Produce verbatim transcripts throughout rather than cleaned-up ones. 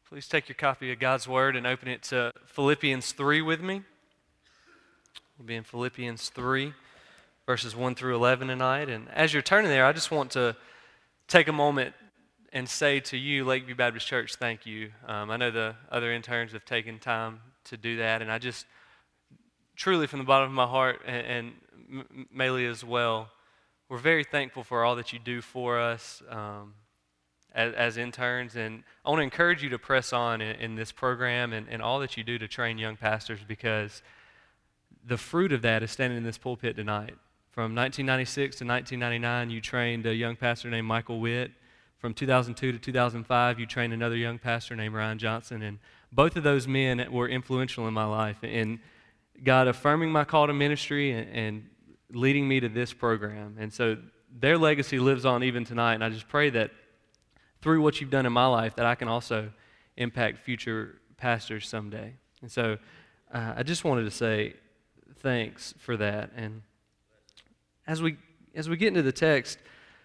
Please take your copy of God's Word and open it to Philippians three with me. We'll be in Philippians three, verses one through eleven tonight. And as you're turning there, I just want to take a moment and say to you, Lakeview Baptist Church, thank you. Um, I know the other interns have taken time to do that, and I just truly from the bottom of my heart, and, and Maylee as well, we're very thankful for all that you do for us. Um, As, as interns, and I want to encourage you to press on in, in this program and, and all that you do to train young pastors, because the fruit of that is standing in this pulpit tonight. From nineteen ninety-six to nineteen ninety-nine, you trained a young pastor named Michael Witt. From two thousand two to two thousand five, you trained another young pastor named Ryan Johnson, and both of those men were influential in my life in God affirming my call to ministry and, and leading me to this program. And so their legacy lives on even tonight, and I just pray that through what you've done in my life, that I can also impact future pastors someday. And so uh, I just wanted to say thanks for that. And as we as we get into the text,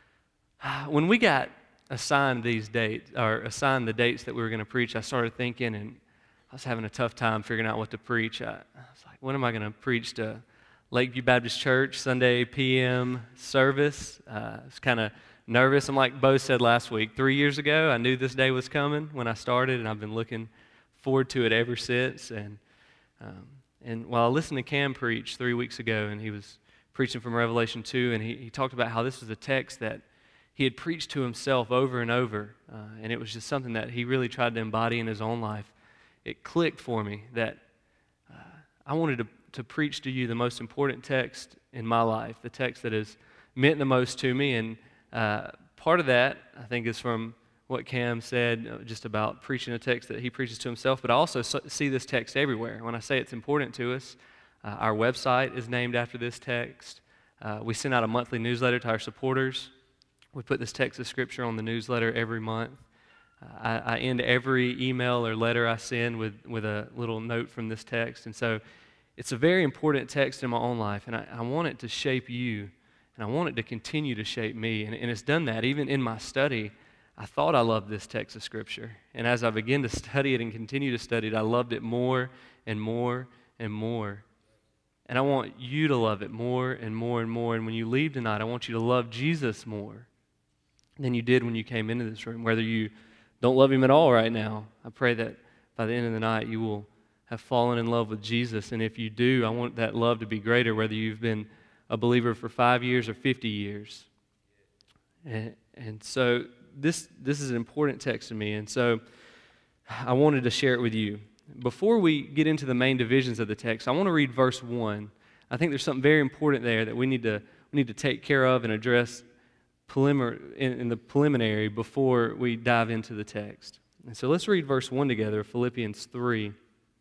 uh, when we got assigned these dates, or assigned the dates that we were going to preach, I started thinking, and I was having a tough time figuring out what to preach. I, I was like, when am I going to preach to Lakeview Baptist Church, Sunday P M service? Uh, it's kind of nervous. I'm like Bo said last week, three years ago, I knew this day was coming when I started, and I've been looking forward to it ever since. And um, and while I listened to Cam preach three weeks ago, and he was preaching from Revelation two, and he, he talked about how this was a text that he had preached to himself over and over, uh, and it was just something that he really tried to embody in his own life. It clicked for me that uh, I wanted to, to preach to you the most important text in my life, the text that has meant the most to me. And Uh, part of that, I think, is from what Cam said uh, just about preaching a text that he preaches to himself, but I also so, see this text everywhere. When I say it's important to us, uh, our website is named after this text. Uh, we send out a monthly newsletter to our supporters. We put this text of Scripture on the newsletter every month. Uh, I, I end every email or letter I send with, with a little note from this text, and so it's a very important text in my own life, and I, I want it to shape you. And I want it to continue to shape me. And, and it's done that. Even in my study, I thought I loved this text of Scripture. And as I began to study it and continue to study it, I loved it more and more and more. And I want you to love it more and more and more. And when you leave tonight, I want you to love Jesus more than you did when you came into this room. Whether you don't love Him at all right now, I pray that by the end of the night you will have fallen in love with Jesus. And if you do, I want that love to be greater, whether you've been a believer for five years or fifty years. And, and so this this is an important text to me, and so I wanted to share it with you. Before we get into the main divisions of the text, I want to read verse one. I think there's something very important there that we need to we need to take care of and address prelimar- in, in the preliminary before we dive into the text. And so let's read verse one together, Philippians three.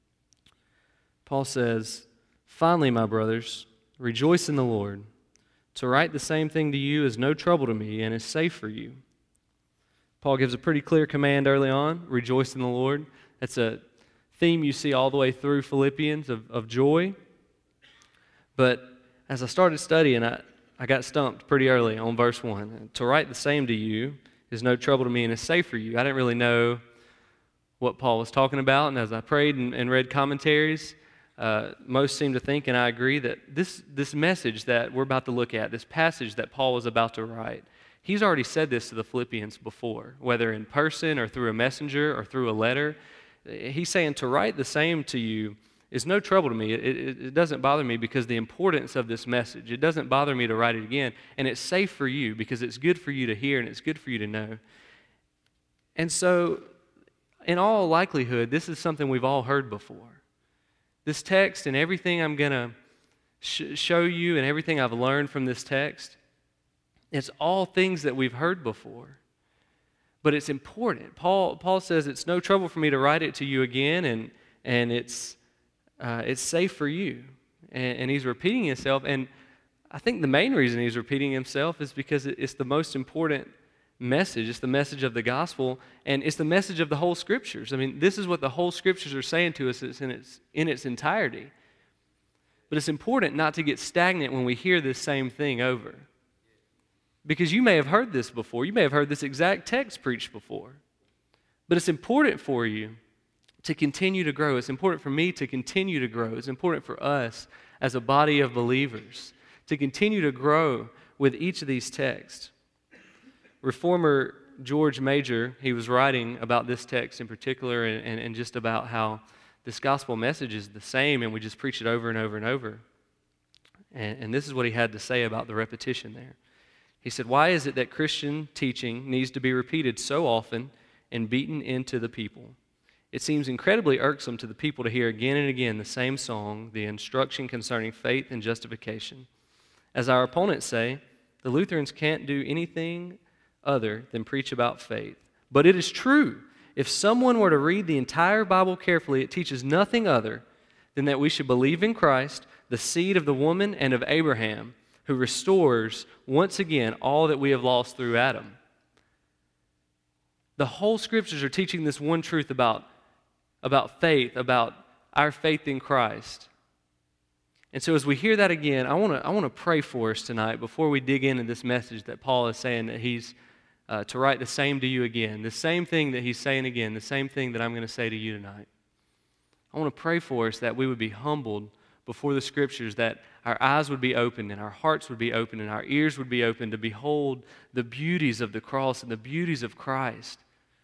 Paul says, "Finally, my brothers, rejoice in the Lord. To write the same thing to you is no trouble to me and is safe for you." Paul gives a pretty clear command early on, rejoice in the Lord. That's a theme you see all the way through Philippians of, of joy. But as I started studying, I, I got stumped pretty early on verse one. To write the same to you is no trouble to me and is safe for you. I didn't really know what Paul was talking about, and as I prayed and, and read commentaries, Uh, most seem to think, and I agree, that this, this message that we're about to look at, this passage that Paul was about to write, he's already said this to the Philippians before, whether in person or through a messenger or through a letter. He's saying to write the same to you is no trouble to me. It, it, it doesn't bother me because the importance of this message. It doesn't bother me to write it again, and it's safe for you because it's good for you to hear and it's good for you to know. And so, in all likelihood, this is something we've all heard before. This text and everything I'm going to sh- show you and everything I've learned from this text, it's all things that we've heard before. But it's important. Paul Paul says it's no trouble for me to write it to you again, and and it's uh, it's safe for you. And, and he's repeating himself. And I think the main reason he's repeating himself is because it's the most important message. It's the message of the gospel, and it's the message of the whole Scriptures. I mean, this is what the whole Scriptures are saying to us. It's in its in its entirety. But it's important not to get stagnant when we hear this same thing over, because you may have heard this before. You may have heard this exact text preached before, But it's important for you to continue to grow. It's important for me to continue to grow. It's important for us as a body of believers to continue to grow with each of these texts. Reformer George Major, he was writing about this text in particular and, and, and just about how this gospel message is the same and we just preach it over and over and over. And, and this is what he had to say about the repetition there. He said, "Why is it that Christian teaching needs to be repeated so often and beaten into the people? It seems incredibly irksome to the people to hear again and again the same song, the instruction concerning faith and justification. As our opponents say, the Lutherans can't do anything other than preach about faith. But it is true. If someone were to read the entire Bible carefully, it teaches nothing other than that we should believe in Christ, the seed of the woman and of Abraham, who restores once again all that we have lost through Adam." The whole Scriptures are teaching this one truth about, about faith, about our faith in Christ. And so as we hear that again, I want to I want to pray for us tonight before we dig into this message that Paul is saying that he's uh, to write the same to you again, the same thing that he's saying again, the same thing that I'm going to say to you tonight. I want to pray for us that we would be humbled before the Scriptures, that our eyes would be opened and our hearts would be opened and our ears would be open to behold the beauties of the cross and the beauties of Christ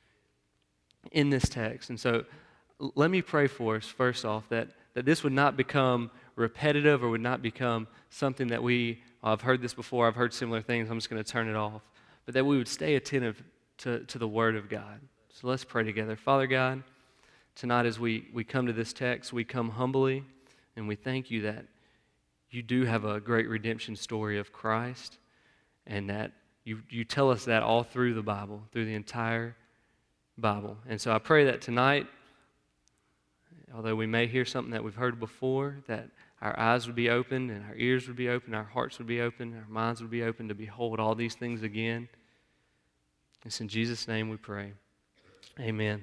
in this text. And so let me pray for us, first off, that, that this would not become repetitive or would not become something that we, oh, I've heard this before, I've heard similar things, I'm just going to turn it off, but that we would stay attentive to, to the Word of God. So let's pray together. Father God, tonight as we, we come to this text, we come humbly and we thank you that you do have a great redemption story of Christ and that you, you tell us that all through the Bible, through the entire Bible. And so I pray that tonight, although we may hear something that we've heard before, that our eyes would be open and our ears would be open, our hearts would be open, our minds would be open to behold all these things again. It's in Jesus' name we pray. Amen.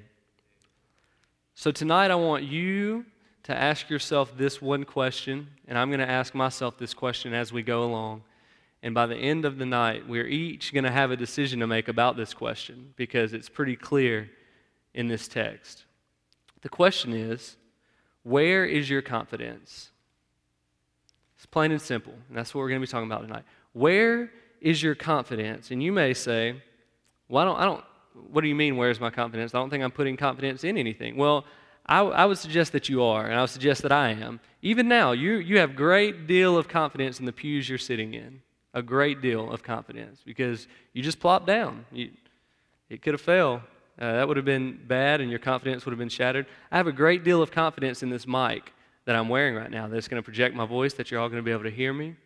So tonight I want you to ask yourself this one question, and I'm going to ask myself this question as we go along. And by the end of the night, we're each going to have a decision to make about this question because it's pretty clear in this text. The question is, where is your confidence? It's plain and simple, and that's what we're going to be talking about tonight. Where is your confidence? And you may say, well, I don't, I don't, what do you mean, where's my confidence? I don't think I'm putting confidence in anything. Well, I, I would suggest that you are, and I would suggest that I am. Even now, you, you have a great deal of confidence in the pews you're sitting in, a great deal of confidence, because you just plopped down. You, it could have failed. Uh, that would have been bad, and your confidence would have been shattered. I have a great deal of confidence in this mic that I'm wearing right now that's going to project my voice, that you're all going to be able to hear me.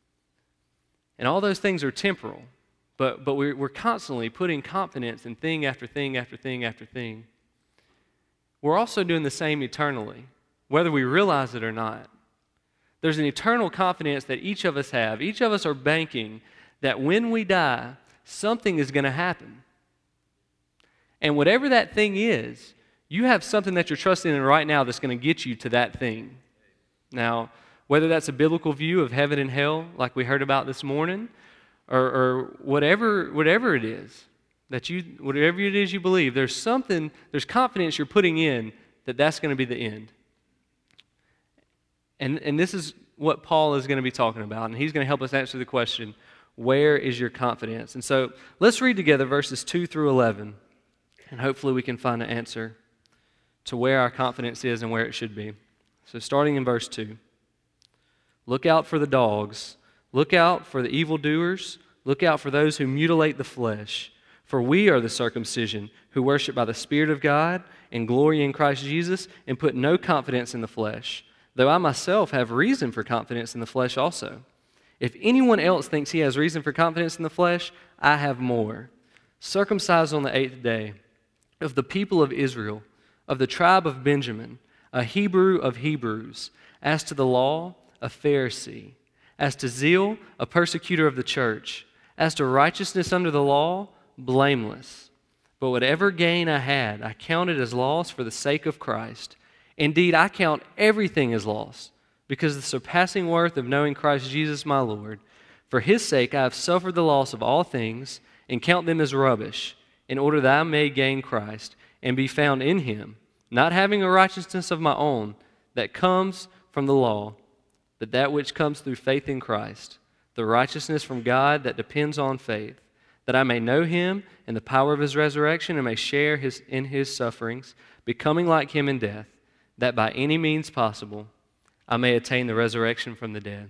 And all those things are temporal, but, but we're, we're constantly putting confidence in thing after thing after thing after thing. We're also doing the same eternally, whether we realize it or not. There's an eternal confidence that each of us have. Each of us are banking that when we die, something is going to happen. And whatever that thing is, you have something that you're trusting in right now that's going to get you to that thing. Now, whether that's a biblical view of heaven and hell, like we heard about this morning, or, or whatever, whatever it is, that you, whatever it is you believe, there's something, there's confidence you're putting in that that's going to be the end. And, and this is what Paul is going to be talking about, and he's going to help us answer the question, where is your confidence? And so let's read together verses two through eleven, and hopefully we can find an answer to where our confidence is and where it should be. So starting in verse two, look out for the dogs, look out for the evildoers, look out for those who mutilate the flesh. For we are the circumcision who worship by the Spirit of God and glory in Christ Jesus and put no confidence in the flesh, though I myself have reason for confidence in the flesh also. If anyone else thinks he has reason for confidence in the flesh, I have more. Circumcised on the eighth day, of the people of Israel, of the tribe of Benjamin, a Hebrew of Hebrews, as to the law, a Pharisee, as to zeal, a persecutor of the church, as to righteousness under the law, blameless. But whatever gain I had, I counted as loss for the sake of Christ. Indeed, I count everything as loss, because of the surpassing worth of knowing Christ Jesus my Lord. For his sake I have suffered the loss of all things, and count them as rubbish, in order that I may gain Christ, and be found in him, not having a righteousness of my own that comes from the law, but that which comes through faith in Christ, the righteousness from God that depends on faith, that I may know him and the power of his resurrection and may share his, in his sufferings, becoming like him in death, that by any means possible I may attain the resurrection from the dead.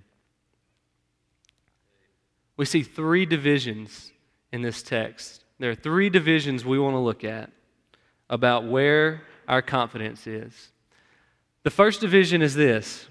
We see three divisions in this text. There are three divisions we want to look at about where our confidence is. The first division is this: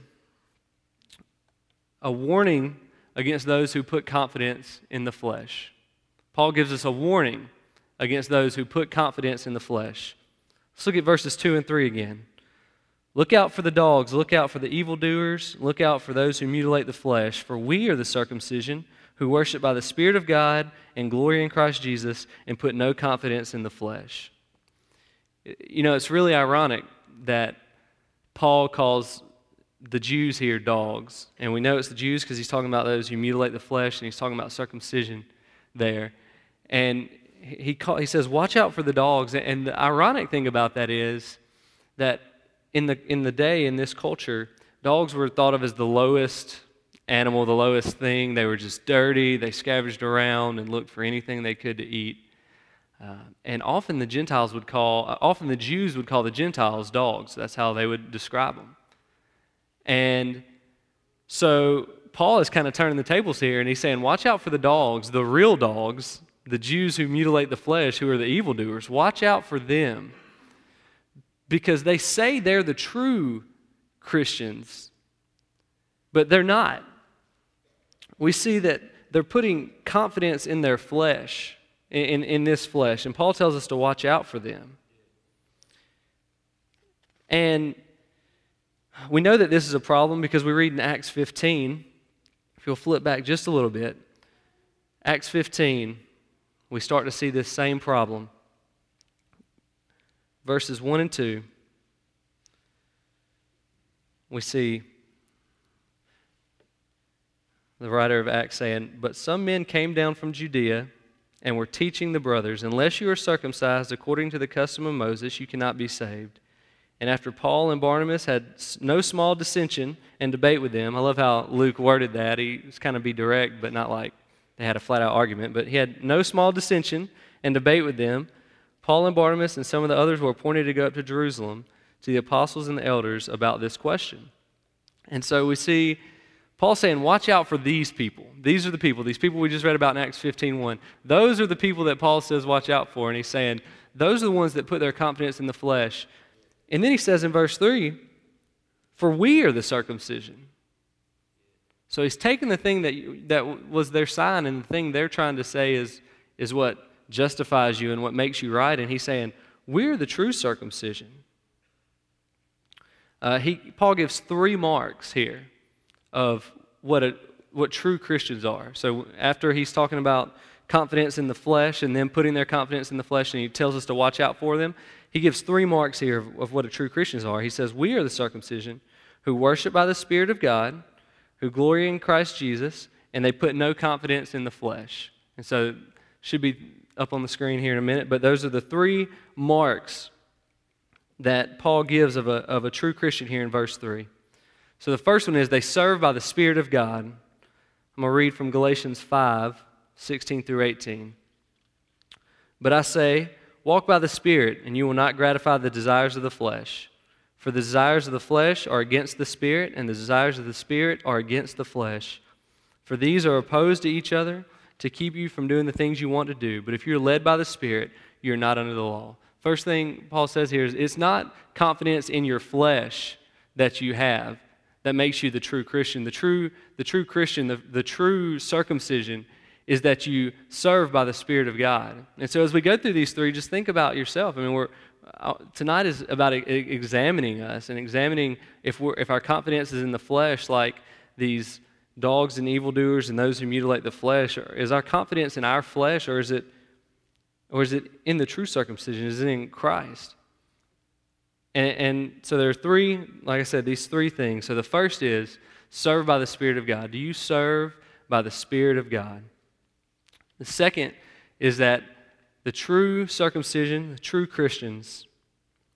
a warning against those who put confidence in the flesh. Paul gives us a warning against those who put confidence in the flesh. Let's look at verses two and three again. Look out for the dogs, look out for the evildoers, look out for those who mutilate the flesh, for we are the circumcision who worship by the Spirit of God and glory in Christ Jesus and put no confidence in the flesh. You know, it's really ironic that Paul calls the Jews here dogs. And we know it's the Jews because he's talking about those who mutilate the flesh, and he's talking about circumcision there. And he, call, he says, watch out for the dogs. And the ironic thing about that is that in the, in the day, in this culture, dogs were thought of as the lowest animal, the lowest thing. They were just dirty. They scavenged around and looked for anything they could to eat. Uh, and often the Gentiles would call, often the Jews would call the Gentiles dogs. That's how they would describe them. And so Paul is kind of turning the tables here, and he's saying, watch out for the dogs, the real dogs, the Jews who mutilate the flesh, who are the evildoers. Watch out for them, because they say they're the true Christians, but they're not. We see that they're putting confidence in their flesh, in, in this flesh, and Paul tells us to watch out for them. And we know that this is a problem because we read in Acts fifteen. If you'll flip back just a little bit, Acts fifteen, we start to see this same problem. Verses one and two, we see the writer of Acts saying, but some men came down from Judea and were teaching the brothers, unless you are circumcised according to the custom of Moses, you cannot be saved. And after Paul and Barnabas had no small dissension and debate with them, I love how Luke worded that. He was kind of be direct, but not like they had a flat-out argument. But he had no small dissension and debate with them. Paul and Barnabas and some of the others were appointed to go up to Jerusalem to the apostles and the elders about this question. And so we see Paul saying, watch out for these people. These are the people, these people we just read about in Acts fifteen one. Those are the people that Paul says watch out for. And he's saying, those are the ones that put their confidence in the flesh. And then he says in verse three, for we are the circumcision. So he's taken the thing that, that was their sign, and the thing they're trying to say is, is what justifies you and what makes you right. And he's saying, we're the true circumcision. Uh, he, Paul gives three marks here of what, a, what true Christians are. So after he's talking about confidence in the flesh and them putting their confidence in the flesh, and he tells us to watch out for them, he gives three marks here of, of what a true Christians are. He says, we are the circumcision who worship by the Spirit of God, who glory in Christ Jesus, and they put no confidence in the flesh. And so it should be up on the screen here in a minute, but those are the three marks that Paul gives of a, of a true Christian here in verse three. So the first one is they serve by the Spirit of God. I'm going to read from Galatians five, sixteen through eighteen. But I say, walk by the Spirit, and you will not gratify the desires of the flesh. For the desires of the flesh are against the Spirit, and the desires of the Spirit are against the flesh. For these are opposed to each other to keep you from doing the things you want to do. But if you're led by the Spirit, you're not under the law. First thing Paul says here is it's not confidence in your flesh that you have that makes you the true Christian. The true, the true Christian, the, the true circumcision is that you serve by the Spirit of God. And so as we go through these three, just think about yourself. I mean, we're uh, tonight is about e- examining us and examining if we're if our confidence is in the flesh, like these dogs and evildoers and those who mutilate the flesh. Or is our confidence in our flesh, or is it, or is it in the true circumcision? Is it in Christ? And, and so there are three, like I said, these three things. So the first is serve by the Spirit of God. Do you serve by the Spirit of God? The second is that the true circumcision, the true Christians,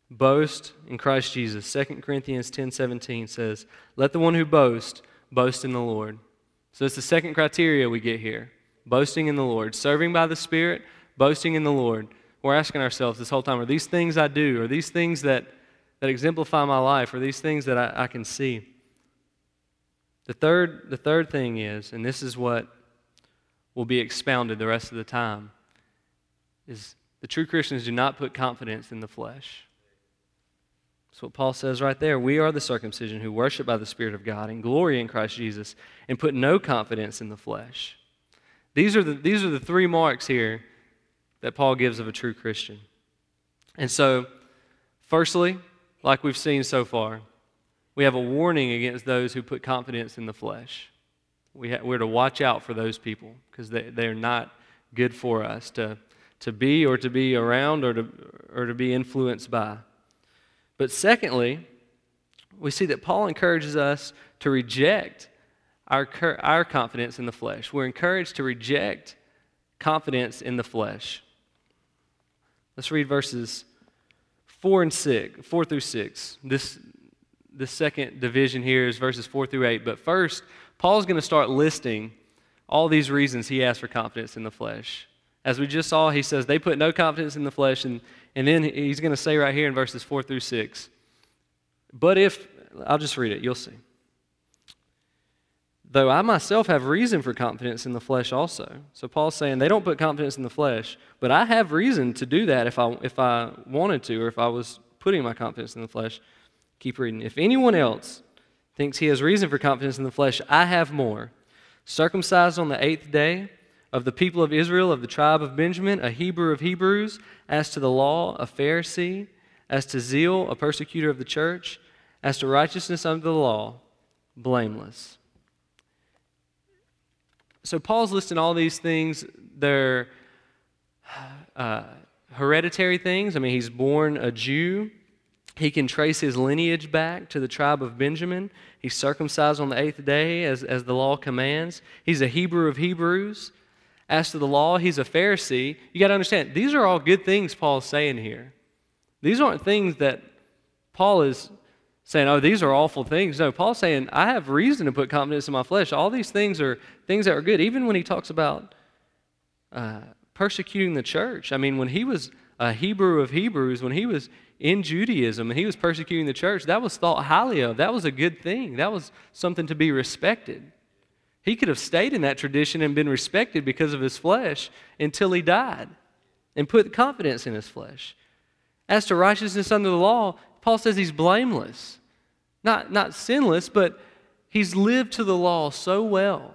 boast in Christ Jesus. Second Corinthians ten seventeen says, let the one who boasts boast in the Lord. So it's the second criteria we get here. Boasting in the Lord. Serving by the Spirit, boasting in the Lord. We're asking ourselves this whole time, are these things I do, are these things that, that exemplify my life, are these things that I, I can see? The third, the third thing is, and this is what will be expounded the rest of the time, is the true Christians do not put confidence in the flesh. That's what Paul says right there. We are the circumcision who worship by the Spirit of God and glory in Christ Jesus and put no confidence in the flesh. These are the, these are the three marks here that Paul gives of a true Christian. And so, firstly, like we've seen so far, we have a warning against those who put confidence in the flesh. We ha- we're to watch out for those people because they, they're not good for us to, to be or to be around or to, or to be influenced by. But secondly, we see that Paul encourages us to reject our, our confidence in the flesh. We're encouraged to reject confidence in the flesh. Let's read verses four and six, four through six. This, this second division here is verses four through eight. But first, Paul's going to start listing all these reasons he has for confidence in the flesh. As we just saw, he says they put no confidence in the flesh, and, and then he's going to say right here in verses four through six, but if, I'll just read it, you'll see. Though I myself have reason for confidence in the flesh also. So Paul's saying they don't put confidence in the flesh, but I have reason to do that if I, if I wanted to, or if I was putting my confidence in the flesh. Keep reading. If anyone else thinks he has reason for confidence in the flesh, I have more. Circumcised on the eighth day, of the people of Israel, of the tribe of Benjamin, a Hebrew of Hebrews, as to the law, a Pharisee, as to zeal, a persecutor of the church, as to righteousness under the law, blameless. So Paul's listing all these things. They're uh, hereditary things. I mean, he's born a Jew. He can trace his lineage back to the tribe of Benjamin. He's circumcised on the eighth day as, as the law commands. He's a Hebrew of Hebrews. As to the law, he's a Pharisee. You got to understand, these are all good things Paul's saying here. These aren't things that Paul is saying, oh, these are awful things. No, Paul's saying, I have reason to put confidence in my flesh. All these things are things that are good. Even when he talks about uh, persecuting the church. I mean, when he was a Hebrew of Hebrews, when he was in Judaism and he was persecuting the church, that was thought highly of. That was a good thing. That was something to be respected. He could have stayed in that tradition and been respected because of his flesh until he died and put confidence in his flesh. As to righteousness under the law, Paul says he's blameless. Not, not sinless, but he's lived to the law so well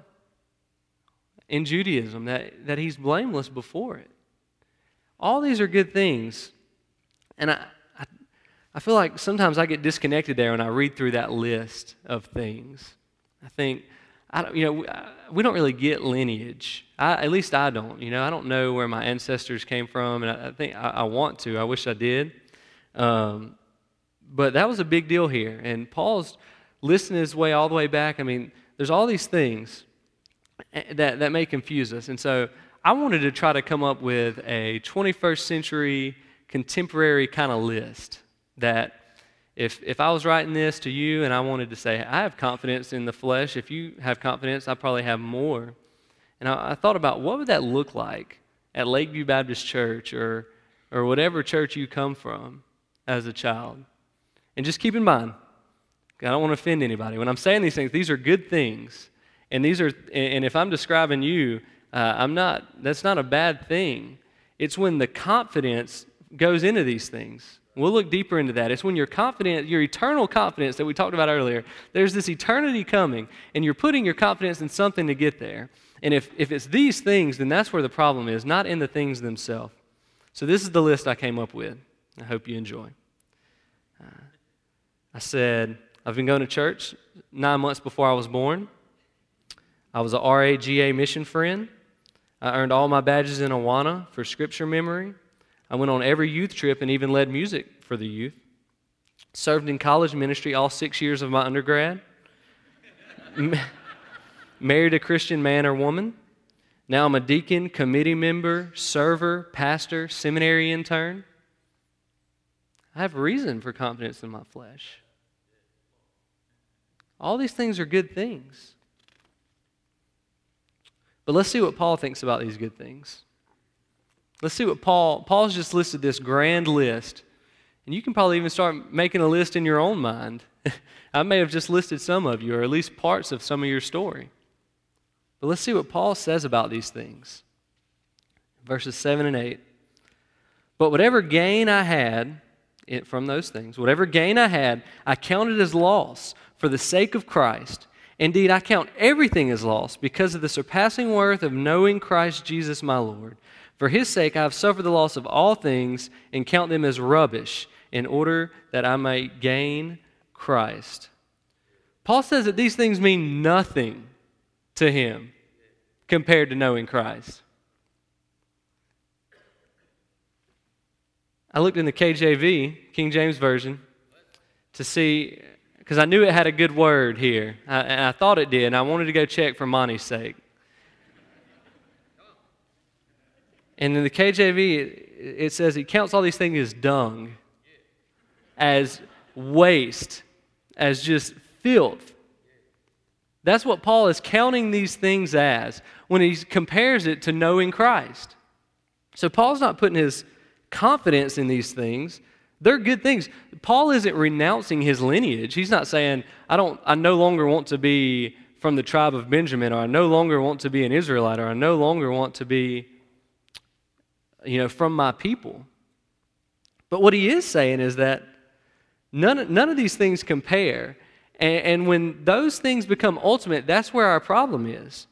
in Judaism that, that he's blameless before it. All these are good things. And I, I, I feel like sometimes I get disconnected there when I read through that list of things. I think, I don't, you know, we, we don't really get lineage. I, at least I don't. You know, I don't know where my ancestors came from, and I, I think I, I want to. I wish I did. Um, but that was a big deal here. And Paul's listing his way all the way back. I mean, there's all these things that, that may confuse us. And so I wanted to try to come up with a twenty-first century contemporary kind of list that If if I was writing this to you and I wanted to say, I have confidence in the flesh, if you have confidence, I probably have more. And I, I thought about what would that look like at Lakeview Baptist Church or or whatever church you come from as a child. And just keep in mind, I don't want to offend anybody. When I'm saying these things, these are good things. And these are, and if I'm describing you, uh, I'm not, that's not a bad thing. It's when the confidence goes into these things. We'll look deeper into that. It's when your confidence, your eternal confidence that we talked about earlier, there's this eternity coming, and you're putting your confidence in something to get there. And if, if it's these things, then that's where the problem is, not in the things themselves. So this is the list I came up with. I hope you enjoy. Uh, I said, I've been going to church nine months before I was born. I was a R A G A mission friend. I earned all my badges in Awana for scripture memory. I went on every youth trip and even led music for the youth. Served in college ministry all six years of my undergrad. Married a Christian man or woman. Now I'm a deacon, committee member, server, pastor, seminary intern. I have reason for confidence in my flesh. All these things are good things. But let's see what Paul thinks about these good things. Let's see what Paul, Paul's just listed this grand list. And you can probably even start making a list in your own mind. I may have just listed some of you, or at least parts of some of your story. But let's see what Paul says about these things. Verses seven and eight. But whatever gain I had it, from those things, whatever gain I had, I counted as loss for the sake of Christ. Indeed, I count everything as loss because of the surpassing worth of knowing Christ Jesus my Lord. For his sake I have suffered the loss of all things and count them as rubbish in order that I may gain Christ. Paul says that these things mean nothing to him compared to knowing Christ. I looked in the K J V, King James Version, to see, because I knew it had a good word here, I, and I thought it did, and I wanted to go check for Monty's sake. And in the K J V, it, it says he counts all these things as dung, as waste, as just filth. That's what Paul is counting these things as when he compares it to knowing Christ. So Paul's not putting his confidence in these things. They're good things. Paul isn't renouncing his lineage. He's not saying, I don't, I no longer want to be from the tribe of Benjamin, or I no longer want to be an Israelite, or I no longer want to be, you know, from my people. But what he is saying is that none, none of these things compare. And, and when those things become ultimate, that's where our problem is.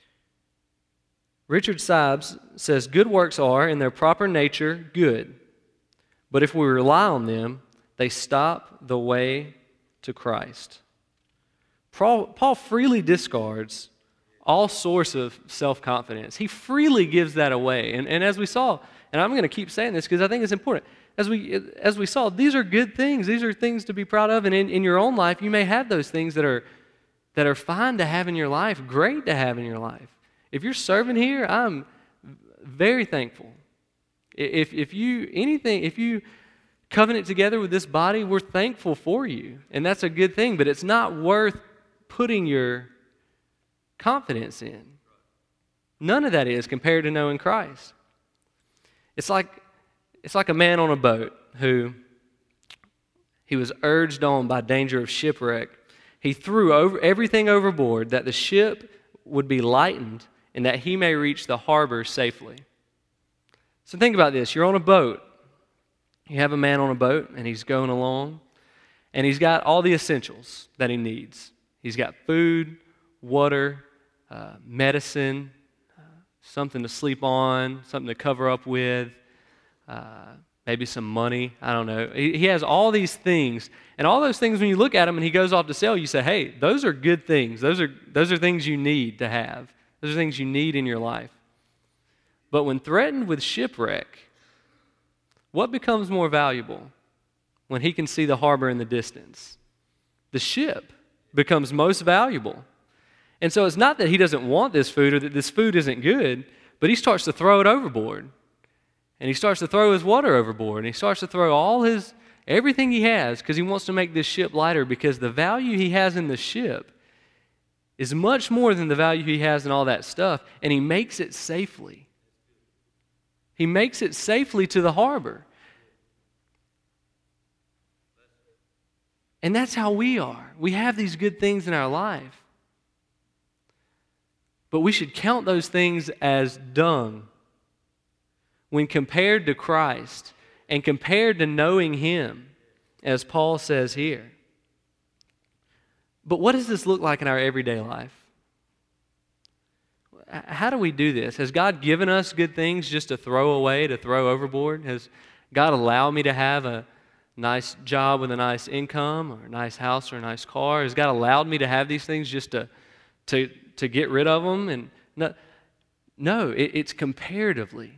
Richard Sibbes says, good works are, in their proper nature, good. But if we rely on them, they stop the way to Christ. Paul, Paul freely discards all sorts of self-confidence. He freely gives that away. And, and as we saw, and I'm going to keep saying this because I think it's important, as we, as we saw, these are good things. These are things to be proud of. And in, in your own life, you may have those things that are, that are fine to have in your life, great to have in your life. If you're serving here, I'm very thankful. If, if you, anything, if you covenant together with this body, we're thankful for you. And that's a good thing, but it's not worth putting your confidence in. None of that is compared to knowing Christ. It's like, it's like a man on a boat who he was urged on by danger of shipwreck. He threw over everything overboard that the ship would be lightened and that he may reach the harbor safely. So think about this. You're on a boat. You have a man on a boat, and he's going along, and he's got all the essentials that he needs. He's got food, water, uh, medicine, uh, something to sleep on, something to cover up with, uh, maybe some money. I don't know. He, he has all these things, and all those things, when you look at them and he goes off to sail, you say, hey, those are good things. Those are, those are things you need to have. Those are things you need in your life. But when threatened with shipwreck, what becomes more valuable when he can see the harbor in the distance? The ship becomes most valuable. And so it's not that he doesn't want this food or that this food isn't good, but he starts to throw it overboard. And he starts to throw his water overboard. And he starts to throw all his, everything he has, because he wants to make this ship lighter, because the value he has in the ship is much more than the value he has in all that stuff. And he makes it safely. He makes it safely to the harbor. And that's how we are. We have these good things in our life. But we should count those things as dung when compared to Christ and compared to knowing Him, as Paul says here. But what does this look like in our everyday life? How do we do this? Has God given us good things just to throw away, to throw overboard? Has God allowed me to have a nice job with a nice income, or a nice house, or a nice car? Has God allowed me to have these things just to to, to get rid of them? And no, no it, it's comparatively.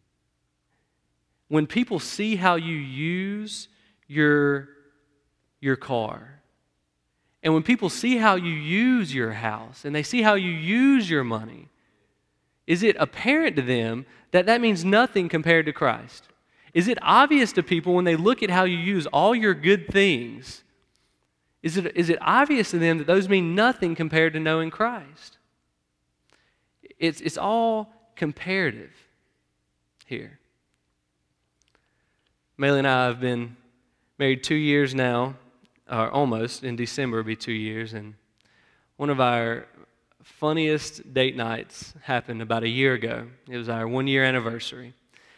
When people see how you use your, your car, and when people see how you use your house, and they see how you use your money, is it apparent to them that that means nothing compared to Christ? Is it obvious to people when they look at how you use all your good things? Is it, is it obvious to them that those mean nothing compared to knowing Christ? It's, it's all comparative here. Maylee and I have been married two years now, or almost. In December it'll be two years. And one of our funniest date nights happened about a year ago. It was our one-year anniversary.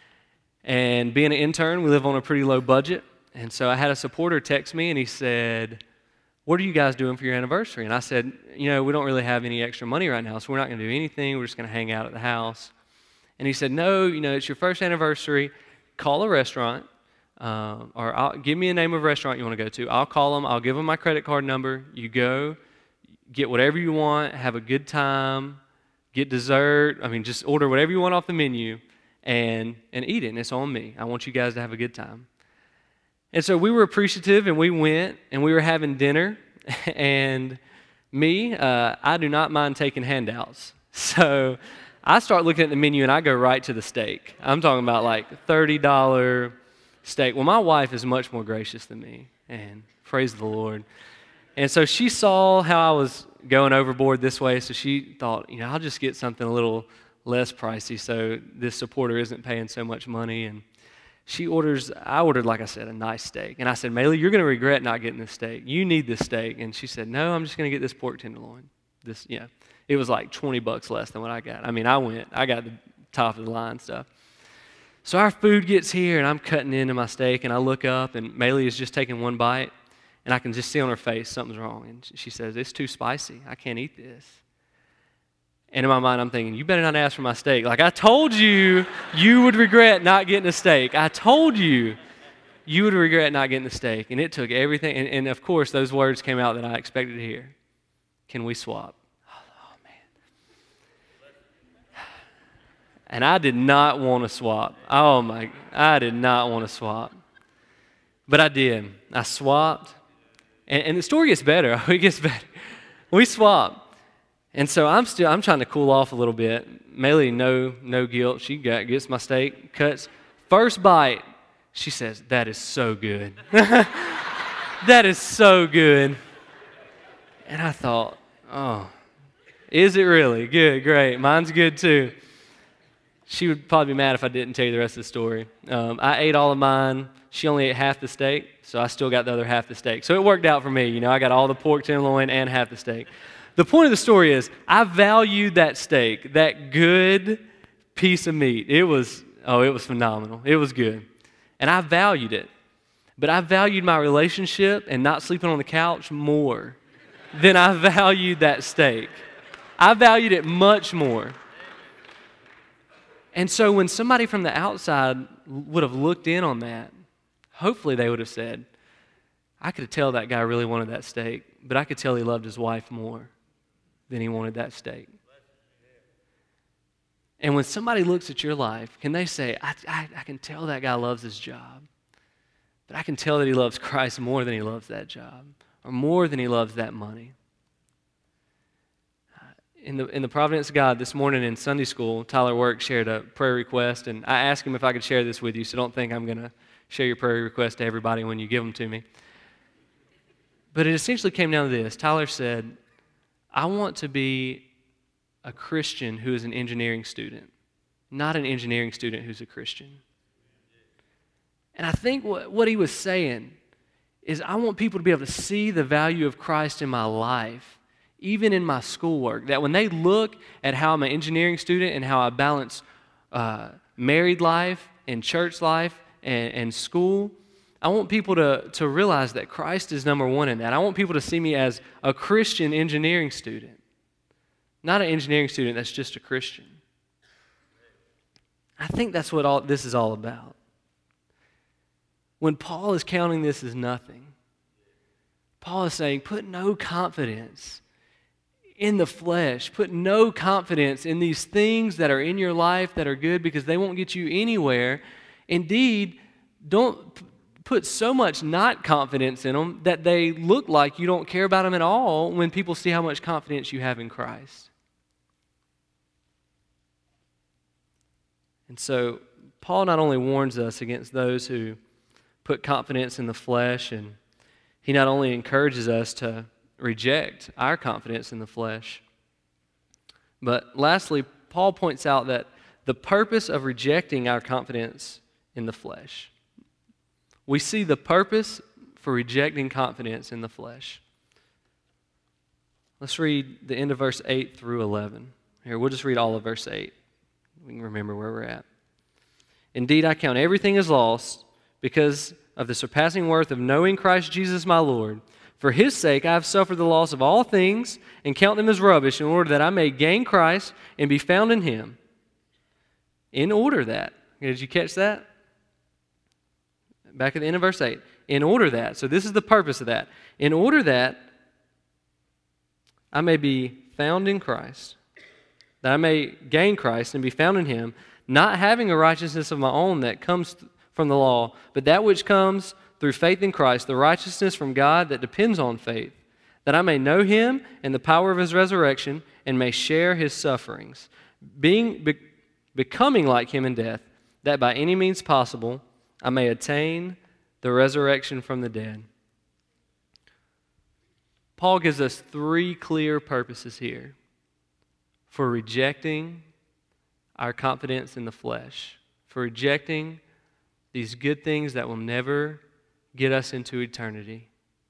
And being an intern, we live on a pretty low budget. And so I had a supporter text me, and he said, "What are you guys doing for your anniversary?" And I said, "You know, we don't really have any extra money right now, so we're not going to do anything. We're just going to hang out at the house." And he said, "No, you know, it's your first anniversary. Call a restaurant, um, or I'll, give me a name of a restaurant you want to go to. I'll call them. I'll give them my credit card number. You go, get whatever you want, have a good time, get dessert. I mean, just order whatever you want off the menu and, and eat it, and it's on me. I want you guys to have a good time." And so we were appreciative, and we went, and we were having dinner. And me, uh, I do not mind taking handouts. So I start looking at the menu, and I go right to the steak. I'm talking about like thirty dollars steak. Well, my wife is much more gracious than me, and praise the Lord. And so she saw how I was going overboard this way, so she thought, you know, I'll just get something a little less pricey so this supporter isn't paying so much money. And she orders, I ordered, like I said, a nice steak. And I said, "Maylee, you're going to regret not getting this steak. You need this steak." And she said, "No, I'm just going to get this pork tenderloin." This, you know, it was like twenty bucks less than what I got. I mean, I went, I got the top of the line stuff. So our food gets here, and I'm cutting into my steak, and I look up, and Maylee is just taking one bite, and I can just see on her face something's wrong. And she says, "It's too spicy. I can't eat this." And in my mind, I'm thinking, you better not ask for my steak. Like, I told you you would regret not getting a steak. I told you you would regret not getting the steak. And it took everything. And, and of course, those words came out that I expected to hear. "Can we swap?" Oh, man. And I did not want to swap. Oh, my. I did not want to swap. But I did. I swapped. And, and the story gets better. It gets better. We swapped. And so I'm still, I'm trying to cool off a little bit. Maylee, no, no guilt. She got, gets my steak, cuts. First bite, she says, "That is so good." That is so good. And I thought, oh, is it really? Good, great. Mine's good too. She would probably be mad if I didn't tell you the rest of the story. Um, I ate all of mine. She only ate half the steak, so I still got the other half the steak. So it worked out for me. You know, I got all the pork tenderloin and half the steak. The point of the story is I valued that steak, that good piece of meat. It was, oh, it was phenomenal. It was good. And I valued it. But I valued my relationship and not sleeping on the couch more than I valued that steak. I valued it much more. And so when somebody from the outside would have looked in on that, hopefully they would have said, "I could tell that guy really wanted that steak, but I could tell he loved his wife more than he wanted that steak." And when somebody looks at your life, can they say, I, I, I can tell that guy loves his job, but I can tell that he loves Christ more than he loves that job, or more than he loves that money? In the, in the Providence of God, this morning in Sunday school, Tyler Work shared a prayer request, and I asked him if I could share this with you, so don't think I'm going to share your prayer request to everybody when you give them to me. But it essentially came down to this. Tyler said, "I want to be a Christian who is an engineering student, not an engineering student who's a Christian." And I think what, what he was saying is I want people to be able to see the value of Christ in my life, even in my schoolwork, that when they look at how I'm an engineering student and how I balance uh, married life and church life and, and school, I want people to, to realize that Christ is number one in that. I want people to see me as a Christian engineering student, not an engineering student that's just a Christian. I think that's what all this is all about. When Paul is counting this as nothing, Paul is saying, put no confidence in the flesh. Put no confidence in these things that are in your life that are good, because they won't get you anywhere. Indeed, don't p- put so much not confidence in them that they look like you don't care about them at all when people see how much confidence you have in Christ. And so Paul not only warns us against those who put confidence in the flesh, and he not only encourages us to reject our confidence in the flesh, but lastly, Paul points out that the purpose of rejecting our confidence in the flesh. We see the purpose for rejecting confidence in the flesh. Let's read the end of verse eight through eleven. Here, we'll just read all of verse eight. We can remember where we're at. Indeed, I count everything as loss because of the surpassing worth of knowing Christ Jesus my Lord. For his sake I have suffered the loss of all things and count them as rubbish in order that I may gain Christ and be found in him. In order that. Did you catch that? Back at the end of verse eight. In order that. So this is the purpose of that. In order that I may be found in Christ, that I may gain Christ and be found in him, not having a righteousness of my own that comes from the law, but that which comes through faith in Christ, the righteousness from God that depends on faith, that I may know him and the power of his resurrection and may share his sufferings, being be, becoming like him in death, that by any means possible I may attain the resurrection from the dead. Paul gives us three clear purposes here for rejecting our confidence in the flesh, for rejecting these good things that will never get us into eternity.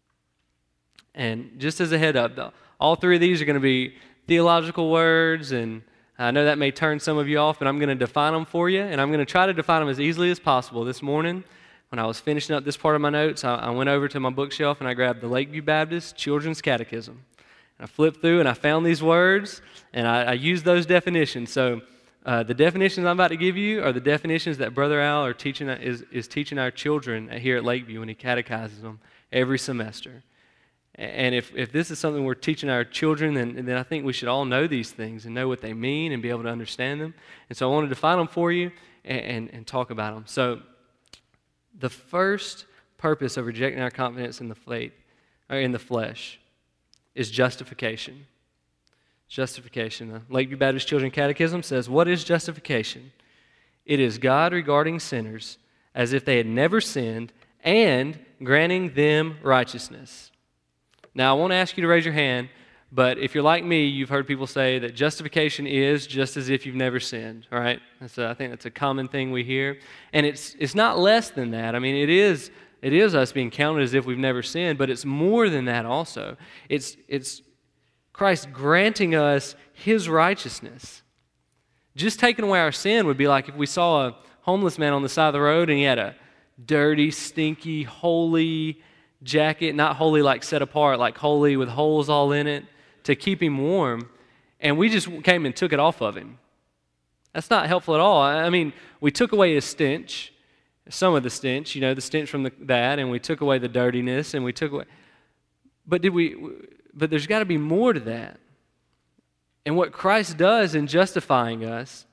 And just as a head up, all three of these are going to be theological words, and I know that may turn some of you off, but I'm going to define them for you, and I'm going to try to define them as easily as possible. This morning, when I was finishing up this part of my notes, I, I went over to my bookshelf and I grabbed the Lakeview Baptist Children's Catechism. And I flipped through and I found these words, and I, I used those definitions. So uh, the definitions I'm about to give you are the definitions that Brother Al are teaching, is, is teaching our children here at Lakeview when he catechizes them every semester. And if, if this is something we're teaching our children, then, then I think we should all know these things and know what they mean and be able to understand them. And so I want to define them for you and, and, and talk about them. So the first purpose of rejecting our confidence in the faith, or in the flesh, is justification. Justification. The Lakeview Baptist Children's Catechism says, what is justification? It is God regarding sinners as if they had never sinned and granting them righteousness. Now, I won't ask you to raise your hand, but if you're like me, you've heard people say that justification is just as if you've never sinned, all right? That's a, I think that's a common thing we hear. And it's it's not less than that. I mean, it is it is us being counted as if we've never sinned, but it's more than that also. It's it's Christ granting us his righteousness. Just taking away our sin would be like if we saw a homeless man on the side of the road and he had a dirty, stinky, holy jacket, not holy like set apart, like holy with holes all in it, to keep him warm, and we just came and took it off of him. That's not helpful at all. I mean, we took away his stench, some of the stench, you know, the stench from the, that, and we took away the dirtiness, and we took away, but did we, but there's got to be more to that. And what Christ does in justifying us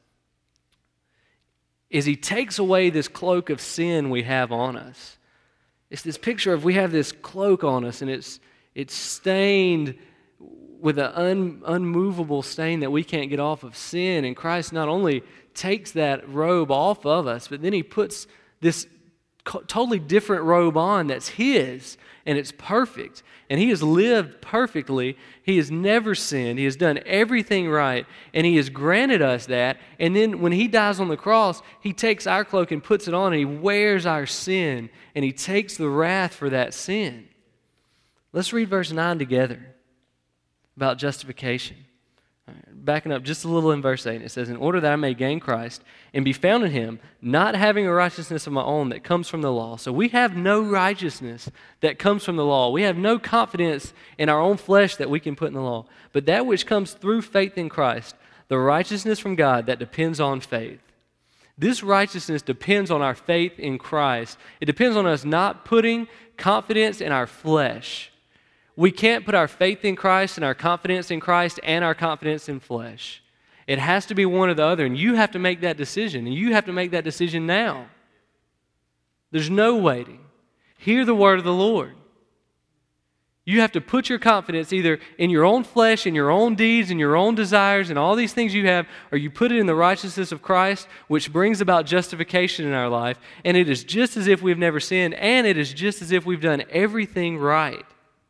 is he takes away this cloak of sin we have on us. It's this picture of we have this cloak on us, and it's it's stained with an un, unmovable stain that we can't get off of sin. And Christ not only takes that robe off of us, but then he puts this co- totally different robe on that's his, and it's perfect. And he has lived perfectly. He has never sinned. He has done everything right, and he has granted us that. And then when he dies on the cross, he takes our cloak and puts it on, and he wears our sin, and he takes the wrath for that sin. Let's read verse nine together about justification. All right, backing up just a little in verse eight, it says, in order that I may gain Christ and be found in him, not having a righteousness of my own that comes from the law. So we have no righteousness that comes from the law. We have no confidence in our own flesh that we can put in the law. But that which comes through faith in Christ, the righteousness from God that depends on faith. This righteousness depends on our faith in Christ. It depends on us not putting confidence in our flesh. We can't put our faith in Christ and our confidence in Christ and our confidence in flesh. It has to be one or the other, and you have to make that decision, and you have to make that decision now. There's no waiting. Hear the word of the Lord. You have to put your confidence either in your own flesh, in your own deeds, in your own desires, and all these things you have, or you put it in the righteousness of Christ, which brings about justification in our life, and it is just as if we've never sinned, and it is just as if we've done everything right.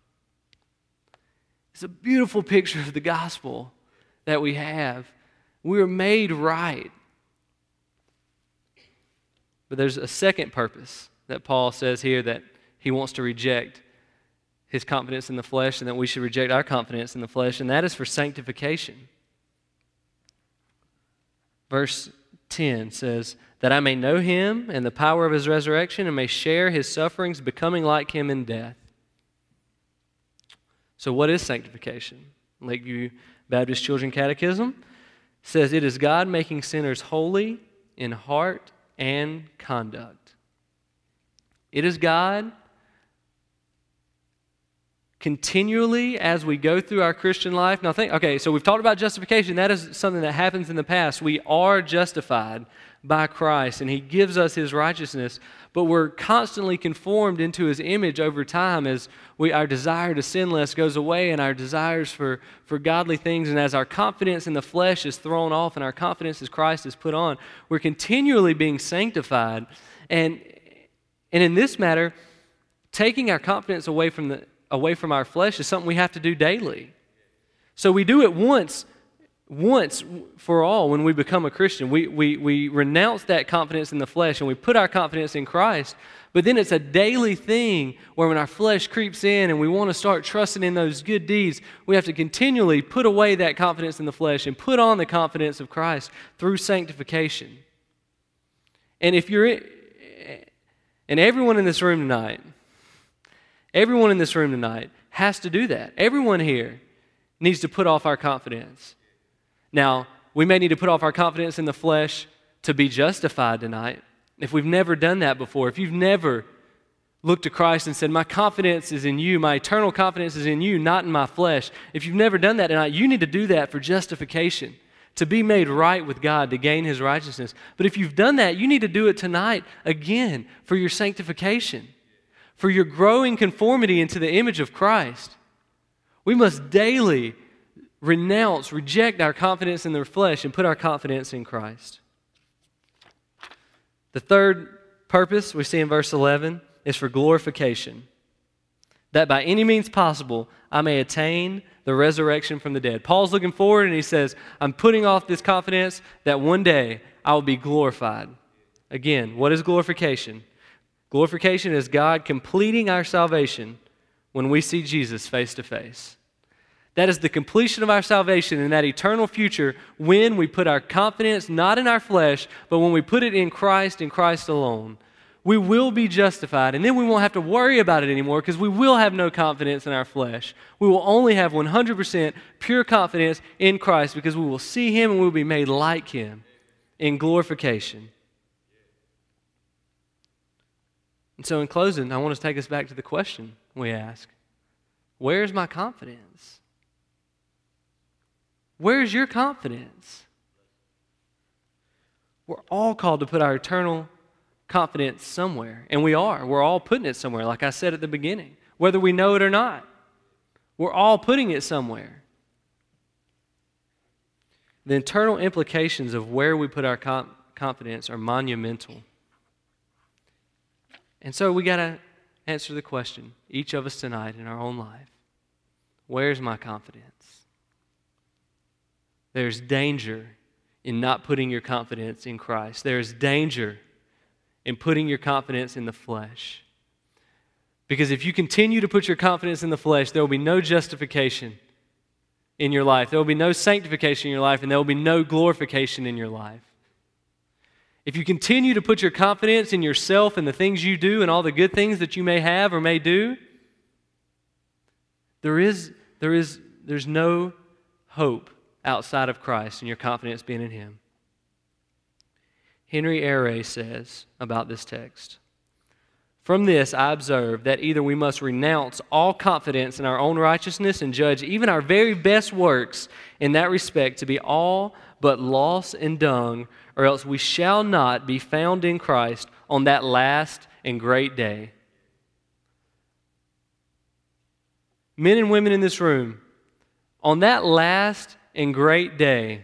It's a beautiful picture of the gospel that we have. We are made right. But there's a second purpose that Paul says here that he wants to reject his confidence in the flesh, and that we should reject our confidence in the flesh, and that is for sanctification. Verse ten says, that I may know him and the power of his resurrection, and may share his sufferings, becoming like him in death. So what is sanctification? Lakeview Baptist Children's Catechism says it is God making sinners holy in heart and conduct. It is God continually as we go through our Christian life. Now think, okay, so we've talked about justification. That is something that happens in the past. We are justified by Christ, and he gives us his righteousness, but we're constantly conformed into his image over time as we our desire to sin less goes away, and our desires for, for godly things, and as our confidence in the flesh is thrown off and our confidence in Christ is put on, we're continually being sanctified. And, and in this matter, taking our confidence away from the away from our flesh is something we have to do daily. So we do it once, once for all when we become a Christian. We, we, we renounce that confidence in the flesh and we put our confidence in Christ. But then it's a daily thing where when our flesh creeps in and we want to start trusting in those good deeds, we have to continually put away that confidence in the flesh and put on the confidence of Christ through sanctification. And if you're, in, and everyone in this room tonight, Everyone in this room tonight has to do that. Everyone here needs to put off our confidence. Now, we may need to put off our confidence in the flesh to be justified tonight. If we've never done that before, if you've never looked to Christ and said, my confidence is in you, my eternal confidence is in you, not in my flesh. If you've never done that tonight, you need to do that for justification, to be made right with God, to gain his righteousness. But if you've done that, you need to do it tonight again for your sanctification, for your growing conformity into the image of Christ. We must daily renounce, reject our confidence in the flesh and put our confidence in Christ. The third purpose we see in verse eleven is for glorification, that by any means possible I may attain the resurrection from the dead. Paul's looking forward and he says, I'm putting off this confidence that one day I will be glorified. Again, what is glorification? Glorification is God completing our salvation when we see Jesus face to face. That is the completion of our salvation in that eternal future when we put our confidence not in our flesh, but when we put it in Christ and Christ alone. We will be justified, and then we won't have to worry about it anymore because we will have no confidence in our flesh. We will only have one hundred percent pure confidence in Christ because we will see him and we will be made like him in glorification. And so in closing, I want to take us back to the question we ask. Where's my confidence? Where's your confidence? We're all called to put our eternal confidence somewhere, and we are. We're all putting it somewhere, like I said at the beginning, whether we know it or not. We're all putting it somewhere. The internal implications of where we put our com- confidence are monumental. And so we got to answer the question, each of us tonight in our own life. Where's my confidence? There's danger in not putting your confidence in Christ. There's danger in putting your confidence in the flesh. Because if you continue to put your confidence in the flesh, there will be no justification in your life. There will be no sanctification in your life, and there will be no glorification in your life. If you continue to put your confidence in yourself and the things you do and all the good things that you may have or may do, there is, there is, there's no hope outside of Christ and your confidence being in him. Henry Eyre says about this text, from this I observe that either we must renounce all confidence in our own righteousness and judge even our very best works in that respect to be all but loss and dung, or else we shall not be found in Christ on that last and great day. men and women in this room, on that last and great day,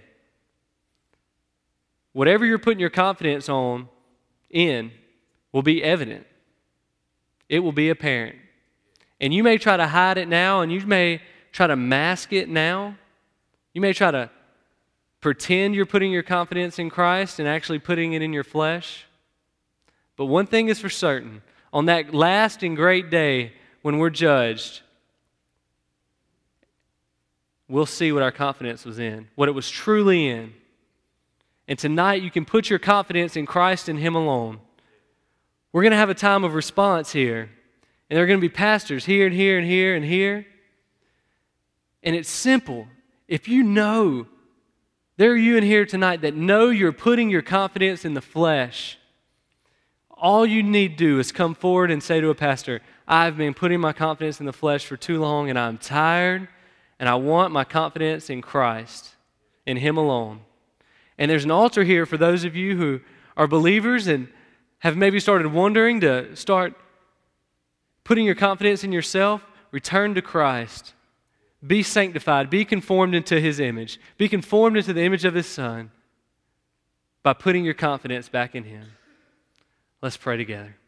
whatever you're putting your confidence on in will be evident. It will be apparent. And you may try to hide it now, and you may try to mask it now. You may try to pretend you're putting your confidence in Christ and actually putting it in your flesh. But one thing is for certain, on that last and great day when we're judged, we'll see what our confidence was in, what it was truly in. And tonight you can put your confidence in Christ and Him alone. We're going to have a time of response here. And there are going to be pastors here and here and here and here. And it's simple. If you know, there are you in here tonight that know you're putting your confidence in the flesh, all you need to do is come forward and say to a pastor, I've been putting my confidence in the flesh for too long and I'm tired and I want my confidence in Christ, in Him alone. And there's an altar here for those of you who are believers and have maybe started wondering to start putting your confidence in yourself. Return to Christ. Be sanctified. Be conformed into His image. Be conformed into the image of His Son by putting your confidence back in Him. Let's pray together.